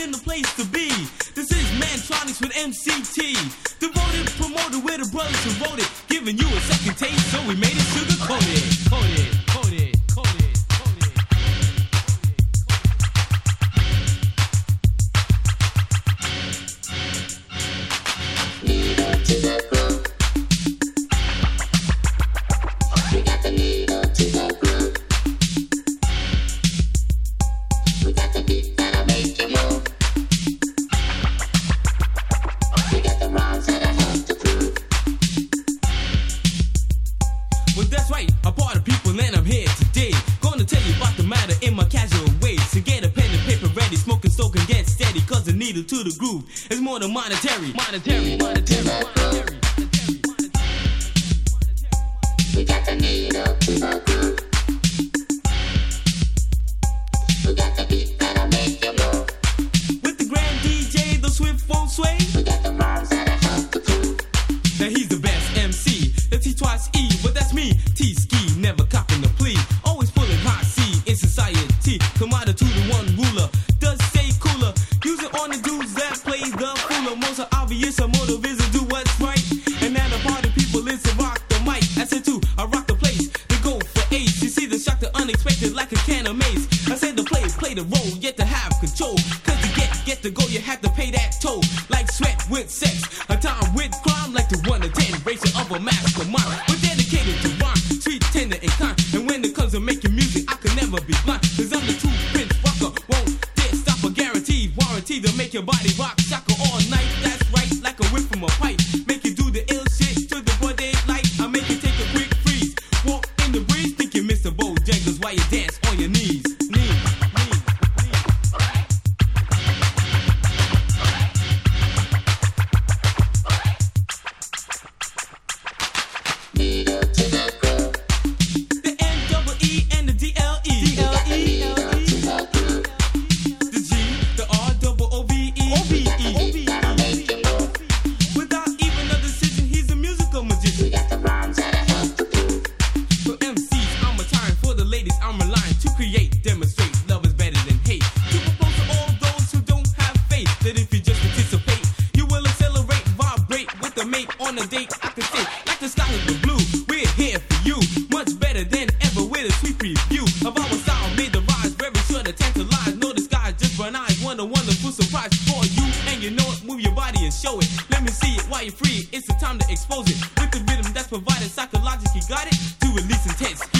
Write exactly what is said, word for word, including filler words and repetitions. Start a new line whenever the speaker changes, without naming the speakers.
in the place to be. This is Mantronics with M C T. Devoted, promoted, we're the brothers who wrote it. Giving you a second taste, so we made it sugar-coated. Coated, coated, coated, coated.
Needle to the groove. We got the needle to the groove. We got the beat that'll make you move. We got the rhymes that'll help to prove.
Well, that's right, I'm part of people and I'm here today. Gonna tell you about the matter in my casual way. So get a pen and paper ready, smoking, soaking, get steady. Cause the needle to the groove is more than monetary. Monetary, monetary, monetary.
We got the needle to the groove. We got the beat that'll make you move.
With the grand D J, the swift won't sway.
We got the rhymes that'll help to prove.
Now he's the best M C, the T twice E, but that's me. T-ski, never copping the plea. Always pulling hot C in society. Commodity to the one ruler, does stay cooler. Use it on the dudes that play the fooler. Most are obvious, a motive is to do what's right. And now the party people is to rock the mic. I said too, I rock the place, they go for ace. You see the shock, the unexpected like a can of mace. I said to play, play the role, yet to have control. Cause to get, get to go, you have to pay that toll. Like sweat with sex, a time with crime. Like the one to ten, ratio of a mastermind. We're dedicated to rhyme, sweet, tender, and kind. And when it comes to making music, I can never be blind. Cause I'm the true Prince rocker, won't dare stop a guaranteed warranty to make your body rock shaka all night. That's right, like a whip from a pipe. Make you do the ill shit to the broad daylight. I make you take a quick freeze, walk in the breeze, think you Mister Bojangles while you dance on your knees. Knees, knees, knees.
Needle to the groove.
The N double E and the D L E. D L E.
Needle to the groove.
The G, the R double O V E. O V E.
That'll make you move.
Without even a decision, he's a musical
We
magician.
got the rhymes that'll help to prove.
For M Cs, I'm retiring. For the ladies, I'm relying to create, demonstrate. Love is better than hate. To propose to all those who don't have faith that if you just participate, you will accelerate, vibrate with a mate on a date. I can say, like the sky is the blue, we're here for you. Much better than ever with a sweet preview of our style. Made the rise, very sure to tantalize. No disguise, just burn eyes. What a wonderful surprise for you. And you know it, move your body and show it. Let me see it while you're free. It's the time to expose it with the rhythm that's provided psychologically. Got it? To release intense.